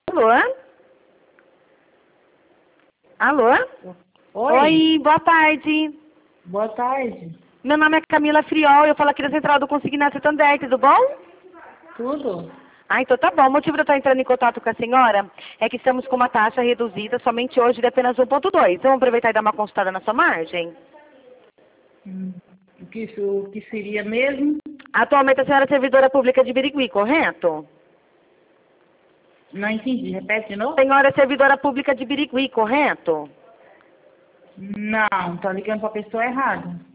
Alô? Alô? Oi. Boa tarde. Boa tarde. Meu nome é Camila Friol, eu falo aqui da Central do Consignado Santander, tudo bom? Tudo? Ah, então tá bom. O motivo de eu estar entrando em contato com a senhora é que estamos com uma taxa reduzida somente hoje de apenas 1,2. Vamos aproveitar e dar uma consultada na sua margem? O que seria mesmo? Atualmente a senhora é servidora pública de Birigui, correto? Não entendi. Repete de novo? A senhora é servidora pública de Birigui, correto? Não, tá ligando pra pessoa errada.